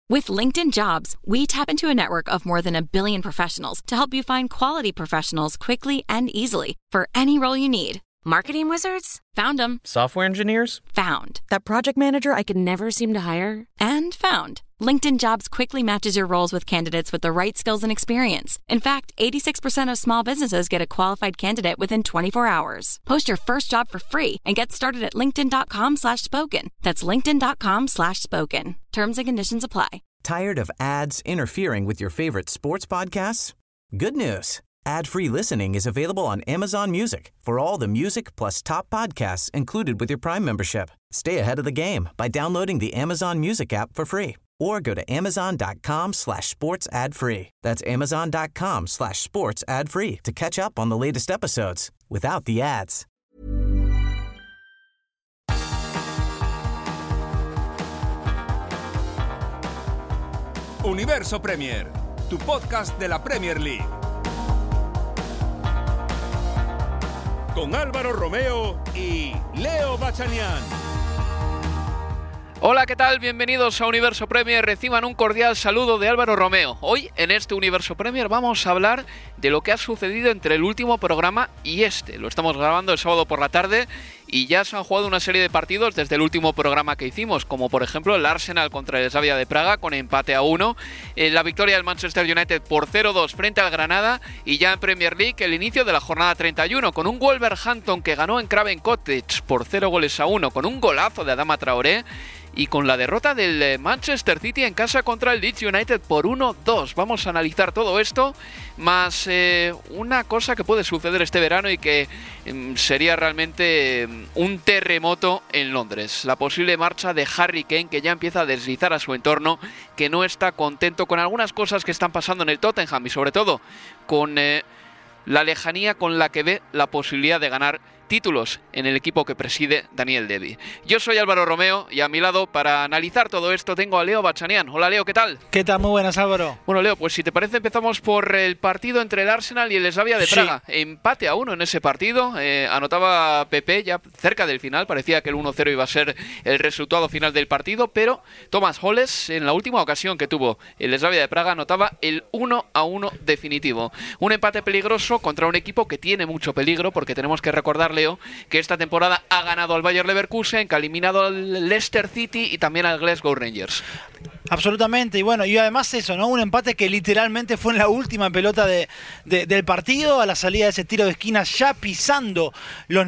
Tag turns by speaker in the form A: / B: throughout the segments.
A: With LinkedIn Jobs, we tap into a network of more than 1 billion professionals to help you find quality professionals quickly and easily for any role you need. Marketing wizards? Found them.
B: Software engineers?
A: Found. That project manager I could never seem to hire? And found. LinkedIn Jobs quickly matches your roles with candidates with the right skills and experience. In fact, 86% of small businesses get a qualified candidate within 24 hours. Post your first job for free and get started at linkedin.com/spoken. That's linkedin.com/spoken. Terms and conditions apply.
C: Tired of ads interfering with your favorite sports podcasts? Good news. Ad-free listening is available on Amazon Music for all the music plus top podcasts included with your Prime membership. Stay ahead of the game by downloading the Amazon Music app for free or go to amazon.com/sports ad free. That's amazon.com/sports ad free to catch up on the latest episodes without the ads.
D: Universo Premier, tu podcast de la Premier League. Con Álvaro Romeo y Leo Bachanian.
E: Hola, ¿qué tal? Bienvenidos a Universo Premier. Reciban un cordial saludo de Álvaro Romeo. Hoy, en este Universo Premier, vamos a hablar de lo que ha sucedido entre el último programa y este. Lo estamos grabando el sábado por la tarde y ya se han jugado una serie de partidos desde el último programa que hicimos, como por ejemplo el Arsenal contra el Slavia de Praga con empate a 1, la victoria del Manchester United por 0-2 frente al Granada, y ya en Premier League el inicio de la jornada 31 con un Wolverhampton que ganó en Craven Cottage por 0-1 con un golazo de Adama Traoré, y con la derrota del Manchester City en casa contra el Leeds United por 1-2. Vamos a analizar todo esto, más una cosa que puede suceder este verano y que sería realmente un terremoto en Londres. La posible marcha de Harry Kane, que ya empieza a deslizar a su entorno, que no está contento con algunas cosas que están pasando en el Tottenham y sobre todo con la lejanía con la que ve la posibilidad de ganar títulos en el equipo que preside Daniel Levy. Yo soy Álvaro Romeo y a mi lado para analizar todo esto tengo a Leo Bachanian. Hola Leo, ¿qué tal?
F: ¿Qué tal? Muy buenas, Álvaro.
E: Bueno Leo, pues si te parece empezamos por el partido entre el Arsenal y el Slavia de Praga. Sí. Empate a 1 en ese partido, anotaba Pepe ya cerca del final, parecía que el 1-0 iba a ser el resultado final del partido, pero Thomas Holles en la última ocasión que tuvo el Slavia de Praga anotaba el 1-1 definitivo. Un empate peligroso contra un equipo que tiene mucho peligro, porque tenemos que recordarle que esta temporada ha ganado al Bayer Leverkusen, que ha eliminado al Leicester City y también al Glasgow Rangers.
F: Absolutamente, y bueno, y además eso, ¿no? Un empate que literalmente fue en la última pelota del partido, a la salida de ese tiro de esquina, ya pisando los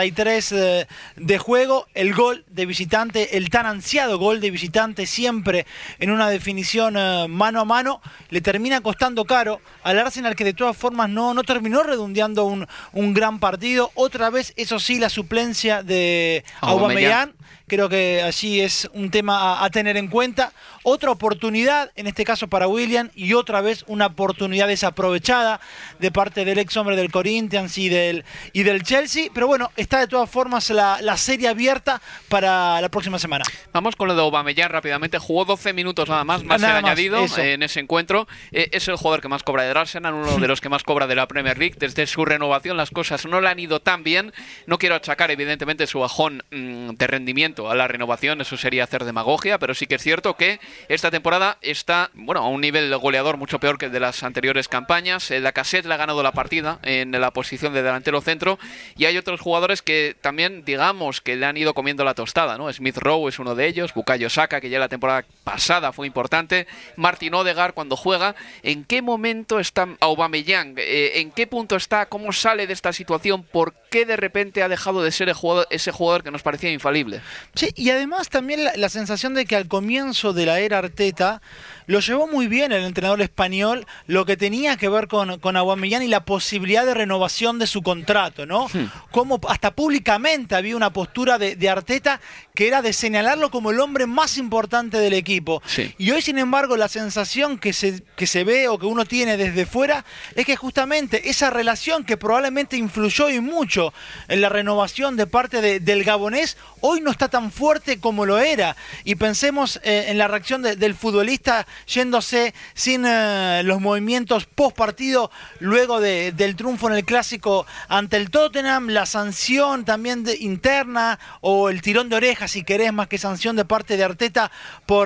F: 93 de juego, el gol de visitante, el tan ansiado gol de visitante, siempre en una definición mano a mano, le termina costando caro al Arsenal, que de todas formas no terminó redondeando un gran partido. Otra vez, eso sí, la suplencia de Aubameyang. Creo que allí es un tema a tener en cuenta. Otra oportunidad, en este caso para Willian, y otra vez una oportunidad desaprovechada de parte del ex hombre del Corinthians y del Chelsea. Pero bueno, está de todas formas la serie abierta para la próxima semana.
E: Vamos con lo de Aubameyang rápidamente. Jugó 12 minutos nada más el añadido en ese encuentro. Es el jugador que más cobra del Arsenal, uno de los que más cobra de la Premier League. Desde su renovación las cosas no le han ido tan bien. No quiero achacar evidentemente su bajón de rendimiento a la renovación, eso sería hacer demagogia, pero sí que es cierto que esta temporada está, a un nivel goleador mucho peor que el de las anteriores campañas. Lacazette le ha ganado la partida en la posición de delantero centro, y hay otros jugadores que también, digamos, que le han ido comiendo la tostada, ¿no? Smith Rowe es uno de ellos, Bukayo Saka, que ya la temporada pasada fue importante, Martin Odegaard cuando juega. ¿En qué momento está Aubameyang? ¿En qué punto está? ¿Cómo sale de esta situación? ¿Por qué de repente ha dejado de ser ese jugador que nos parecía infalible?
F: Sí, y además también la sensación de que al comienzo de la era Arteta lo llevó muy bien el entrenador español, lo que tenía que ver con Aubameyang y la posibilidad de renovación de su contrato, ¿no? Como hasta públicamente había una postura de Arteta que era de señalarlo como el hombre más importante del equipo. Sí. Y hoy, sin embargo, la sensación que se ve o que uno tiene desde fuera es que justamente esa relación que probablemente influyó y mucho en la renovación de parte del gabonés, hoy no está tan fuerte como lo era. Y pensemos en la reacción del futbolista yéndose sin los movimientos post partido luego del triunfo en el clásico ante el Tottenham, la sanción también interna o el tirón de orejas, si querés, más que sanción de parte de Arteta por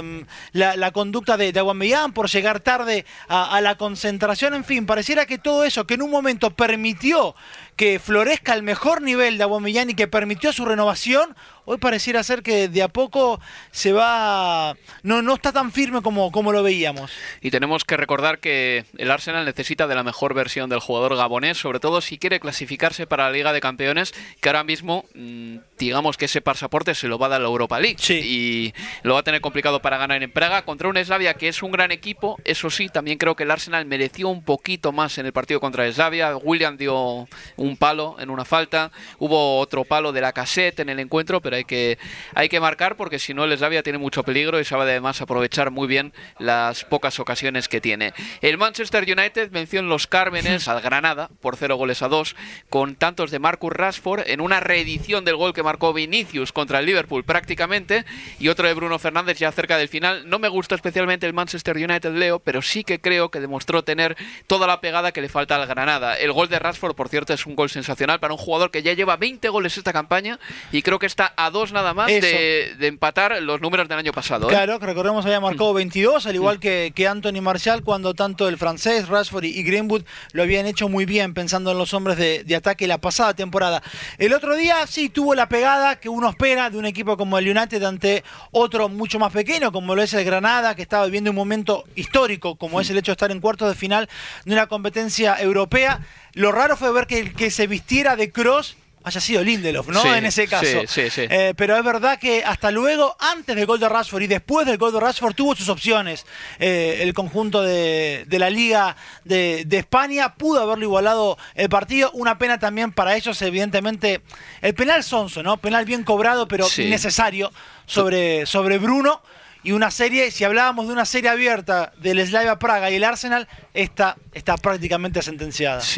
F: la conducta de Aubameyang, por llegar tarde a la concentración. En fin, pareciera que todo eso que en un momento permitió que florezca el mejor nivel de Aubameyang y que permitió su renovación, hoy pareciera ser que de a poco se va, no está tan firme como lo veíamos.
E: Y tenemos que recordar que el Arsenal necesita de la mejor versión del jugador gabonés, sobre todo si quiere clasificarse para la Liga de Campeones, que ahora mismo digamos que ese pasaporte se lo va a dar la Europa League.
F: Sí.
E: Y lo va a tener complicado para ganar en Praga contra un Slavia que es un gran equipo. Eso sí, también creo que el Arsenal mereció un poquito más en el partido contra el Slavia. Willian dio un palo en una falta, hubo otro palo de Lacazette en el encuentro, pero hay que marcar, porque si no el Slavia tiene mucho peligro y sabe además aprovechar muy bien las pocas ocasiones que tiene. El Manchester United venció en Los Cármenes al Granada por 0-2 con tantos de Marcus Rashford en una reedición del gol que marcó Vinicius contra el Liverpool prácticamente, y otro de Bruno Fernández ya cerca del final. No me gustó especialmente el Manchester United, Leo, pero sí que creo que demostró tener toda la pegada que le falta al Granada. El gol de Rashford, por cierto, es un gol sensacional para un jugador que ya lleva 20 goles esta campaña y creo que está a 2 nada más de empatar los números del año pasado.
F: Claro, que recordemos había marcado 22, al igual que Anthony Martial, cuando tanto el francés, Rashford y Greenwood lo habían hecho muy bien pensando en los hombres de ataque la pasada temporada. El otro día sí tuvo la pegada que uno espera de un equipo como el United ante otro mucho más pequeño, como lo es el Granada, que estaba viviendo un momento histórico, como es el hecho de estar en cuartos de final de una competencia europea. Lo raro fue ver que el que se vistiera de Kroos haya sido Lindelof, ¿no?
E: Sí,
F: en ese caso.
E: Sí.
F: Pero es verdad que hasta luego, antes del gol de Rashford y después del gol de Rashford, tuvo sus opciones. El conjunto de la Liga de España pudo haberlo igualado el partido. Una pena también para ellos, evidentemente. El penal sonso, ¿no? Penal bien cobrado, pero innecesario sobre Bruno. Y una serie, si hablábamos de una serie abierta del Slavia Praga y el Arsenal, esta está prácticamente sentenciada.
E: Sí,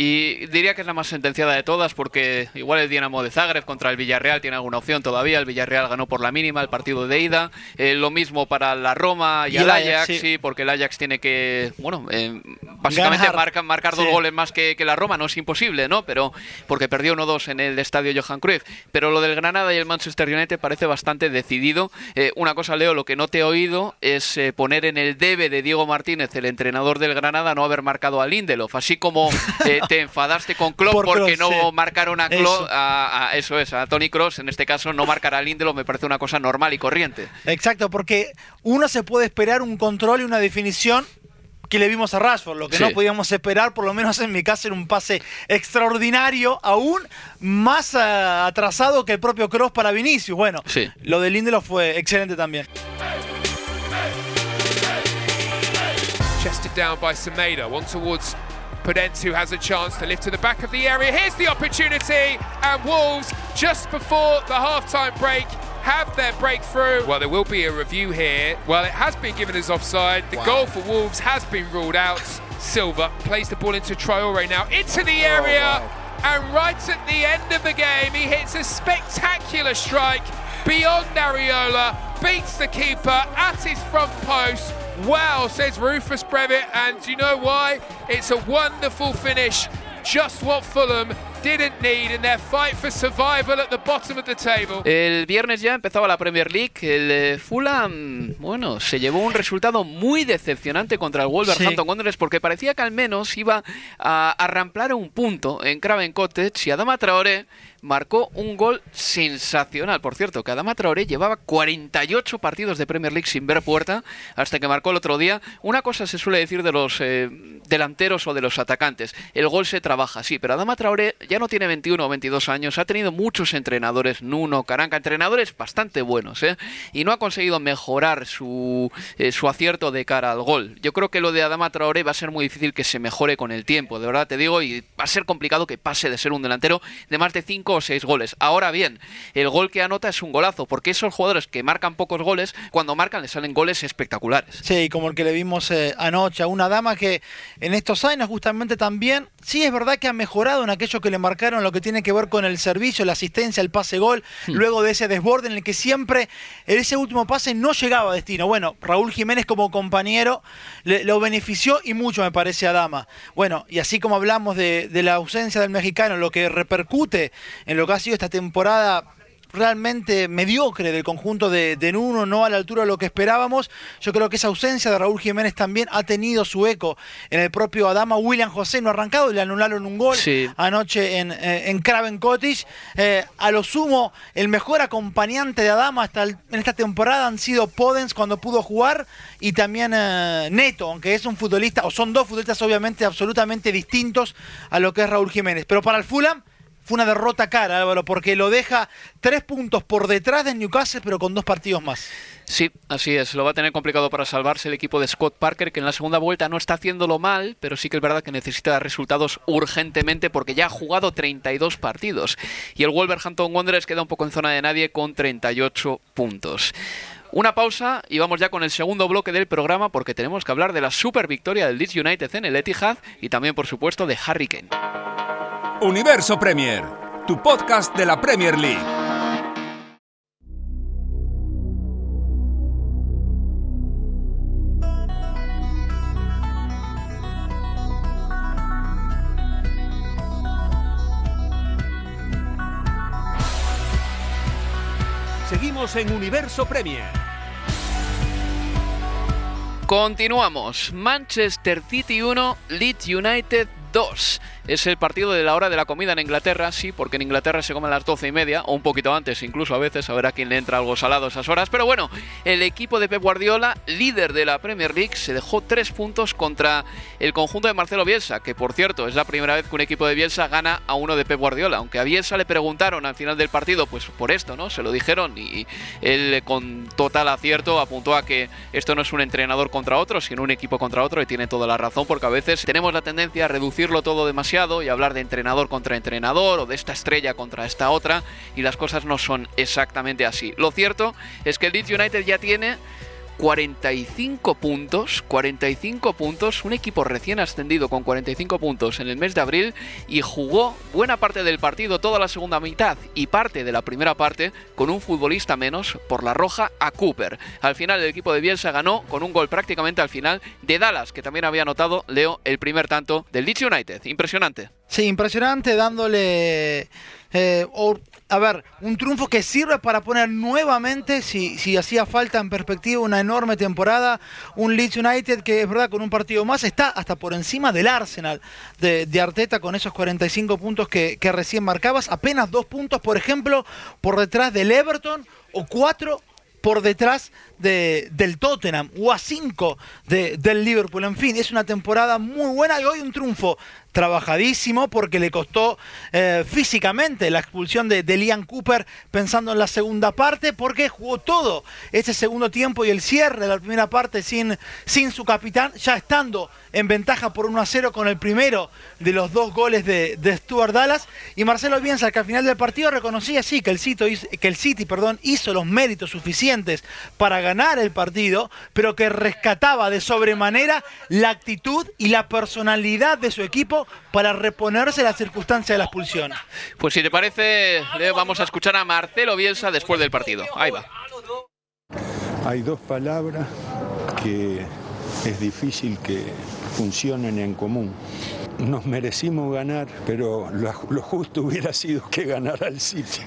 E: y diría que es la más sentenciada de todas, porque igual el Dinamo de Zagreb contra el Villarreal tiene alguna opción todavía. El Villarreal ganó por la mínima el partido de ida. Lo mismo para la Roma y el Ajax, sí, porque el Ajax tiene que, básicamente marcar 2 goles más que la Roma. No es imposible, ¿no? Pero porque perdió 1-2 en el estadio Johan Cruyff. Pero lo del Granada y el Manchester United parece bastante decidido. Una cosa, Leo, lo que no te he oído es poner en el debe de Diego Martínez, el entrenador del Granada, no haber marcado a Lindelof, así como te enfadaste con Klopp porque no marcaron a Klopp, a Toni Kroos. En este caso no marcar a Lindelof me parece una cosa normal y corriente.
F: Exacto, porque uno se puede esperar un control y una definición que le vimos a Rashford. Lo que no podíamos esperar, por lo menos en mi caso, era un pase extraordinario, aún más atrasado que el propio Kroos para Vinicius. Bueno, lo de Lindelof fue excelente también.
B: Chested down by Semedo, one towards Podence, who has a chance to lift to the back of the area. Here's the opportunity, and Wolves, just before the half-time break, have their breakthrough. Well, there will be a review here. Well, it has been given as offside. The goal for Wolves has been ruled out. Silva plays the ball into Traore now, into the area, and right at the end of the game, he hits a spectacular strike beyond Areola, beats the keeper at his front post. Wow, says Rufus Brevett, and you know why? It's a wonderful finish, just what Fulham didn't need in their fight for survival at the bottom of the table.
E: El viernes ya empezaba la Premier League. El Fulham, se llevó un resultado muy decepcionante contra el Wolverhampton Wanderers, porque parecía que al menos iba a ramplar un punto en Craven Cottage, y Adama Traoré marcó un gol sensacional. Por cierto, que Adama Traoré llevaba 48 partidos de Premier League sin ver puerta hasta que marcó el otro día. Una cosa se suele decir de los delanteros o de los atacantes: el gol se trabaja, sí, pero Adama Traoré ya no tiene 21 o 22 años, ha tenido muchos entrenadores, Nuno, Caranca, entrenadores bastante buenos, y no ha conseguido mejorar su acierto de cara al gol. Yo creo que lo de Adama Traoré va a ser muy difícil que se mejore con el tiempo, de verdad te digo, y va a ser complicado que pase de ser un delantero de más de 5 o 6 goles. Ahora bien, el gol que anota es un golazo, porque esos jugadores que marcan pocos goles, cuando marcan les salen goles espectaculares.
F: Sí, como el que le vimos anoche a una dama que en estos años justamente también, sí es verdad que ha mejorado en aquello que le marcaron lo que tiene que ver con el servicio, la asistencia, el pase-gol, luego de ese desborde en el que siempre ese último pase no llegaba a destino. Bueno, Raúl Jiménez como compañero lo benefició y mucho, me parece, a Dama. Bueno, y así como hablamos de la ausencia del mexicano, lo que repercute en lo que ha sido esta temporada realmente mediocre del conjunto de Nuno, no a la altura de lo que esperábamos. Yo creo que esa ausencia de Raúl Jiménez también ha tenido su eco en el propio Adama. William José no ha arrancado, le anularon un gol anoche en Craven Cottage. A lo sumo, el mejor acompañante de Adama en esta temporada han sido Podens cuando pudo jugar, y también Neto, aunque es un futbolista, o son dos futbolistas obviamente absolutamente distintos a lo que es Raúl Jiménez. Pero para el Fulham fue una derrota cara, Álvaro, porque lo deja 3 puntos por detrás del Newcastle, pero con 2 partidos más.
E: Sí, así es. Lo va a tener complicado para salvarse el equipo de Scott Parker, que en la segunda vuelta no está haciéndolo mal, pero sí que es verdad que necesita resultados urgentemente porque ya ha jugado 32 partidos. Y el Wolverhampton Wanderers queda un poco en zona de nadie con 38 puntos. Una pausa y vamos ya con el segundo bloque del programa, porque tenemos que hablar de la super victoria del Leeds United en el Etihad y también, por supuesto, de Harry Kane.
D: Universo Premier, tu podcast de la Premier League. Seguimos en Universo Premier.
E: Continuamos. Manchester City 1, Leeds United 2. Es el partido de la hora de la comida en Inglaterra, sí, porque en Inglaterra se come a las 12:30, o un poquito antes, incluso a veces, a ver a quién le entra algo salado a esas horas. Pero bueno, el equipo de Pep Guardiola, líder de la Premier League, se dejó 3 puntos contra el conjunto de Marcelo Bielsa, que por cierto es la primera vez que un equipo de Bielsa gana a uno de Pep Guardiola. Aunque a Bielsa le preguntaron al final del partido, pues por esto, ¿no? Se lo dijeron y él con total acierto apuntó a que esto no es un entrenador contra otro, sino un equipo contra otro, y tiene toda la razón, porque a veces tenemos la tendencia a reducirlo todo demasiado y hablar de entrenador contra entrenador o de esta estrella contra esta otra, y las cosas no son exactamente así. Lo cierto es que el Leeds United ya tiene 45 puntos, un equipo recién ascendido con 45 puntos en el mes de abril, y jugó buena parte del partido, toda la segunda mitad y parte de la primera parte, con un futbolista menos por la roja a Cooper. Al final el equipo de Bielsa ganó con un gol prácticamente al final de Dallas, que también había anotado, Leo, el primer tanto del Leeds United. Impresionante.
F: Sí, impresionante, dándole... un triunfo que sirve para poner nuevamente, si hacía falta en perspectiva, una enorme temporada. Un Leeds United que es verdad, con un partido más está hasta por encima del Arsenal de Arteta, con esos 45 puntos que recién marcabas. Apenas 2 puntos, por ejemplo, por detrás del Everton, o 4 por detrás del Tottenham, o a 5 del Liverpool. En fin, es una temporada muy buena, y hoy un triunfo trabajadísimo, porque le costó físicamente la expulsión de Liam Cooper, pensando en la segunda parte, porque jugó todo ese segundo tiempo y el cierre de la primera parte sin su capitán, ya estando en ventaja por 1-0 con el primero de los 2 goles de Stuart Dallas. Y Marcelo Bielsa, que al final del partido reconocía sí que el City hizo los méritos suficientes para ganar el partido, pero que rescataba de sobremanera la actitud y la personalidad de su equipo para reponerse la circunstancia de la expulsión.
E: Pues si te parece, Leo, vamos a escuchar a Marcelo Bielsa después del partido. Ahí va.
G: Hay 2 palabras que es difícil que funcionen en común. Nos merecimos ganar, pero lo justo hubiera sido que ganara el City.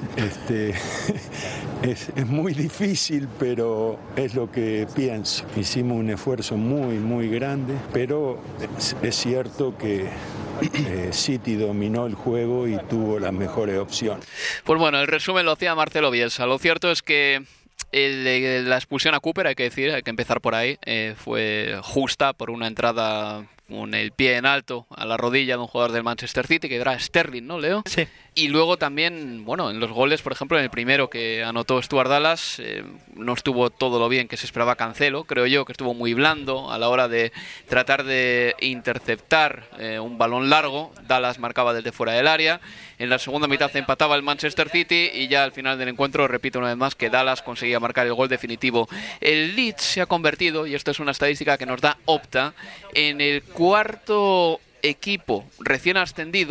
G: Es muy difícil, pero es lo que pienso. Hicimos un esfuerzo muy, muy grande, pero es cierto que City dominó el juego y tuvo las mejores opciones.
E: Pues bueno, el resumen lo hacía Marcelo Bielsa. Lo cierto es que la expulsión a Cooper, hay que empezar por ahí, fue justa por una entrada con el pie en alto a la rodilla de un jugador del Manchester City, que era Sterling, ¿no, Leo?
F: Sí.
E: Y luego también, bueno, en los goles, por ejemplo, en el primero que anotó Stuart Dallas, no estuvo todo lo bien que se esperaba Cancelo. Creo yo que estuvo muy blando a la hora de tratar de interceptar un balón largo. Dallas marcaba desde fuera del área. En la segunda mitad empataba el Manchester City, y ya al final del encuentro, repito una vez más, que Dallas conseguía marcar el gol definitivo. El Leeds se ha convertido, y esto es una estadística que nos da Opta, en el 4º equipo recién ascendido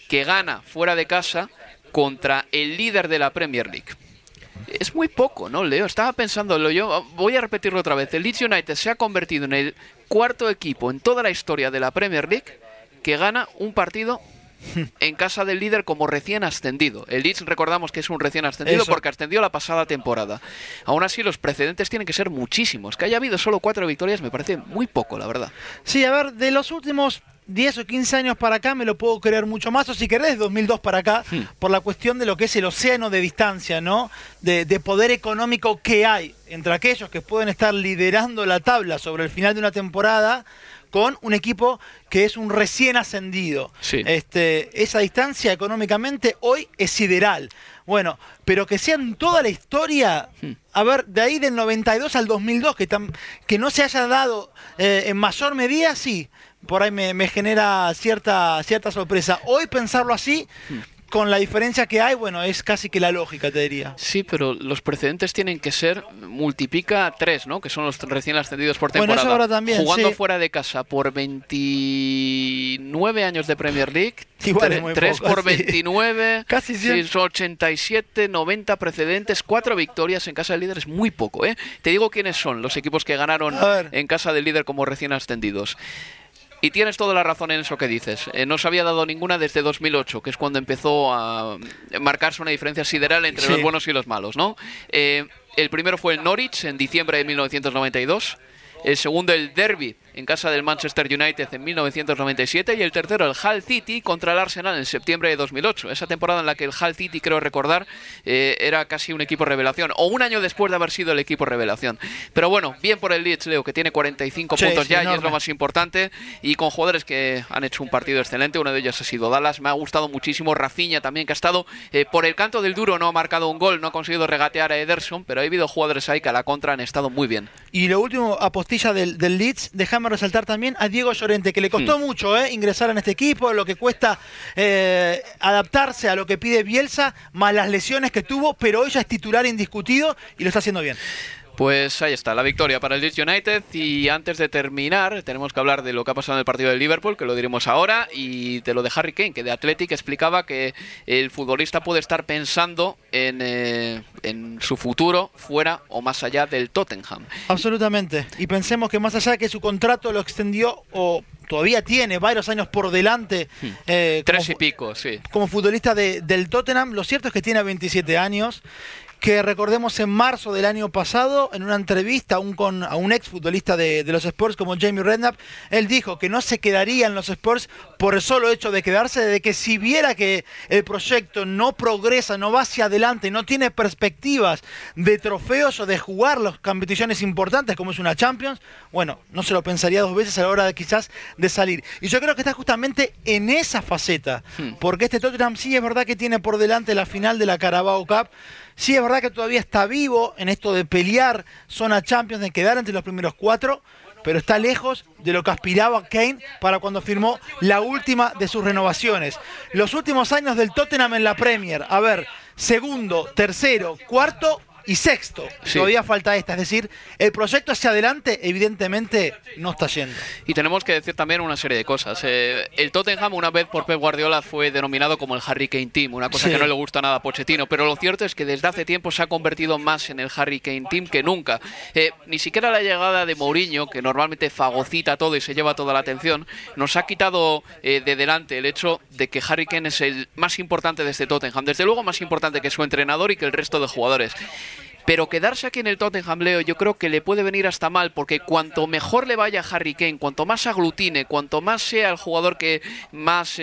E: que gana fuera de casa contra el líder de la Premier League. Es muy poco, ¿no, Leo? Estaba pensándolo yo, voy a repetirlo otra vez. El Leeds United se ha convertido en el cuarto equipo en toda la historia de la Premier League que gana un partido en casa del líder como recién ascendido. El Leeds, recordamos que es un recién ascendido porque ascendió la pasada temporada. Aún así, los precedentes tienen que ser muchísimos. Que haya habido solo 4 victorias me parece muy poco, la verdad.
F: Sí, a ver, de los últimos 10 o 15 años para acá me lo puedo creer mucho más, o si querés, de 2002 para acá, por la cuestión de lo que es el océano de distancia, ¿no? De poder económico que hay entre aquellos que pueden estar liderando la tabla sobre el final de una temporada con un equipo que es un recién ascendido.
E: Sí.
F: Esa distancia económicamente hoy es sideral. Bueno, pero que sea en toda la historia, a ver, de ahí del 92 al 2002, que no se haya dado en mayor medida, sí, por ahí me genera cierta sorpresa. Hoy pensarlo así, con la diferencia que hay, bueno, es casi que la lógica, te diría.
E: Sí, pero los precedentes tienen que ser, multiplica 3, ¿no? Que son los recién ascendidos por temporada.
F: Bueno, eso ahora también,
E: jugando
F: sí.
E: fuera de casa por 29 años de Premier League.
F: Igual es muy
E: 3
F: poco,
E: por 29,
F: casi 100.
E: 87, 90 precedentes, 4 victorias en casa del líder es muy poco, ¿eh? Te digo quiénes son los equipos que ganaron en casa del líder como recién ascendidos. Y tienes toda la razón en eso que dices. No se había dado ninguna desde 2008, que es cuando empezó a marcarse una diferencia sideral entre los buenos y los malos, ¿no? El primero fue el Norwich en diciembre de 1992. El segundo, el Derby, en casa del Manchester United en 1997. Y el tercero, el Hull City contra el Arsenal en septiembre de 2008. Esa temporada en la que el Hull City, creo recordar, era casi un equipo revelación. O un año después de haber sido el equipo revelación. Pero bueno, bien por el Leeds, Leo, que tiene 45 puntos ya, enorme. Y es lo más importante. Y con jugadores que han hecho un partido excelente. Uno de ellos ha sido Dallas. Me ha gustado muchísimo. Rafinha también, que ha estado por el canto del duro. No ha marcado un gol, no ha conseguido regatear a Ederson. Pero ha habido jugadores ahí que a la contra han estado muy bien.
F: Y lo último, apostilla del Leeds, déjame resaltar también a Diego Llorente, que le costó mucho ingresar en este equipo, lo que cuesta adaptarse a lo que pide Bielsa, más las lesiones que tuvo, pero hoy ya es titular indiscutido y lo está haciendo bien.
E: Pues ahí está, la victoria para el Leeds United. Y antes de terminar, tenemos que hablar de lo que ha pasado en el partido del Liverpool, que lo diremos ahora, y de lo de Harry Kane, que de Athletic explicaba que el futbolista puede estar pensando en su futuro fuera o más allá del Tottenham.
F: Absolutamente. Y pensemos que más allá de que su contrato lo extendió, o todavía tiene varios años por delante,
E: 3 y pico, sí,
F: como futbolista del Tottenham, lo cierto es que tiene 27 años. Que recordemos en marzo del año pasado, en una entrevista a un ex futbolista de los Spurs como Jamie Redknapp, él dijo que no se quedaría en los Spurs por el solo hecho de quedarse, de que si viera que el proyecto no progresa, no va hacia adelante, no tiene perspectivas de trofeos o de jugar las competiciones importantes como es una Champions, bueno, no se lo pensaría 2 veces a la hora de quizás de salir. Y yo creo que está justamente en esa faceta, porque este Tottenham sí es verdad que tiene por delante la final de la Carabao Cup. Sí, es verdad que todavía está vivo en esto de pelear zona Champions, de quedar entre los primeros 4, pero está lejos de lo que aspiraba Kane para cuando firmó la última de sus renovaciones. Los últimos años del Tottenham en la Premier, a ver, segundo, tercero, cuarto y sexto. Sí. Todavía falta esta, es decir, el proyecto hacia adelante evidentemente no está yendo.
E: Y tenemos que decir también una serie de cosas. El Tottenham una vez por Pep Guardiola fue denominado como el Harry Kane Team, una cosa que no le gusta nada a Pochettino, pero lo cierto es que desde hace tiempo se ha convertido más en el Harry Kane Team que nunca. Ni siquiera la llegada de Mourinho, que normalmente fagocita todo y se lleva toda la atención, nos ha quitado de delante el hecho de que Harry Kane es el más importante de este Tottenham, desde luego más importante que su entrenador y que el resto de jugadores. Pero quedarse aquí en el Tottenham, Leo, yo creo que le puede venir hasta mal, porque cuanto mejor le vaya a Harry Kane, cuanto más aglutine, cuanto más sea el jugador que más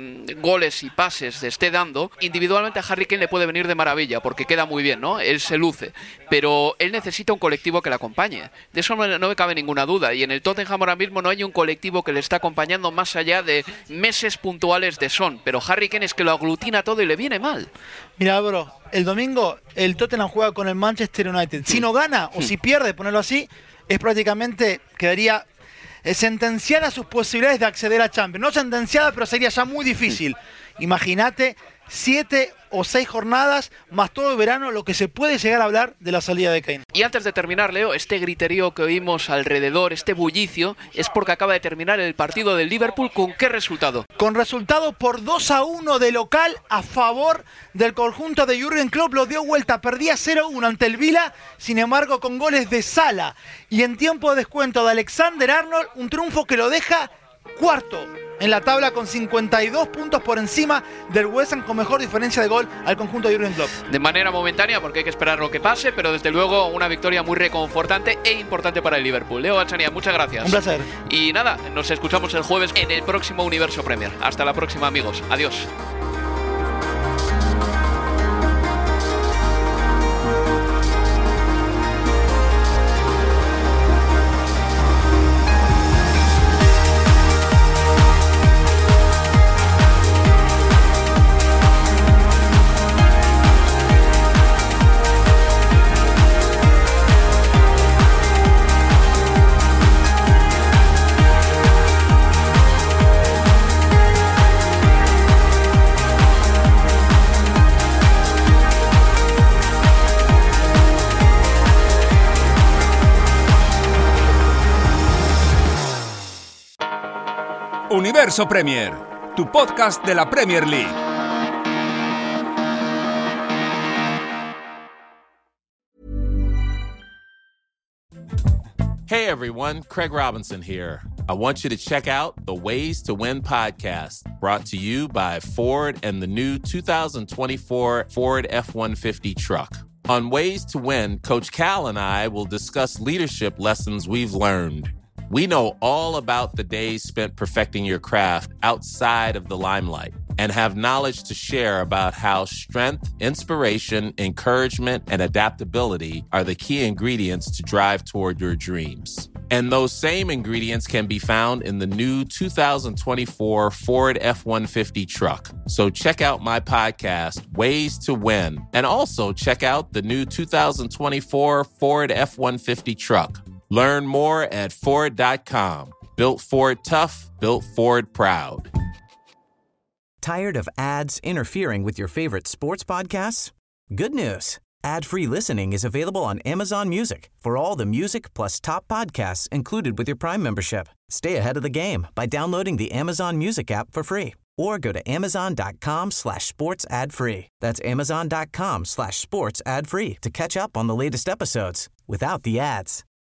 E: goles y pases esté dando, individualmente a Harry Kane le puede venir de maravilla, porque queda muy bien, ¿no? Él se luce, pero él necesita un colectivo que le acompañe. De eso no me cabe ninguna duda, y en el Tottenham ahora mismo no hay un colectivo que le está acompañando más allá de meses puntuales de Son, pero Harry Kane es que lo aglutina todo y le viene mal.
F: Mira, bro, el domingo el Tottenham juega con el Manchester United. Si no gana o si pierde, ponerlo así, es prácticamente, quedaría sentenciada sus posibilidades de acceder a Champions. No sentenciada, pero sería ya muy difícil. Imagínate 7 o 6 jornadas, más todo el verano, lo que se puede llegar a hablar de la salida de Kane.
E: Y antes de terminar, Leo, este griterío que oímos alrededor, este bullicio, es porque acaba de terminar el partido del Liverpool. ¿Con qué resultado?
F: Con resultado por 2-1 de local a favor del conjunto de Jürgen Klopp. Lo dio vuelta, perdía 0-1 ante el Villa, sin embargo con goles de Salah y en tiempo de descuento de Alexander-Arnold, un triunfo que lo deja cuarto en la tabla con 52 puntos por encima del West Ham, con mejor diferencia de gol al conjunto de Jürgen Klopp.
E: De manera momentánea, porque hay que esperar lo que pase, pero desde luego una victoria muy reconfortante e importante para el Liverpool. Leo Galchania, muchas gracias.
F: Un placer.
E: Y nada, nos escuchamos el jueves en el próximo Universo Premier. Hasta la próxima, amigos. Adiós.
D: Universo Premier, tu podcast de la Premier League.
H: Hey everyone, Craig Robinson here. I want you to check out the Ways to Win podcast, brought to you by Ford and the new 2024 Ford F-150 truck. On Ways to Win, Coach Cal and I will discuss leadership lessons we've learned. We know all about the days spent perfecting your craft outside of the limelight and have knowledge to share about how strength, inspiration, encouragement, and adaptability are the key ingredients to drive toward your dreams. And those same ingredients can be found in the new 2024 Ford F-150 truck. So check out my podcast, Ways to Win, and also check out the new 2024 Ford F-150 truck. Learn more at Ford.com. Built Ford tough, built Ford proud.
C: Tired of ads interfering with your favorite sports podcasts? Good news. Ad-free listening is available on Amazon Music for all the music plus top podcasts included with your Prime membership. Stay ahead of the game by downloading the Amazon Music app for free or go to amazon.com/sports ad free. That's amazon.com/sports ad free to catch up on the latest episodes without the ads.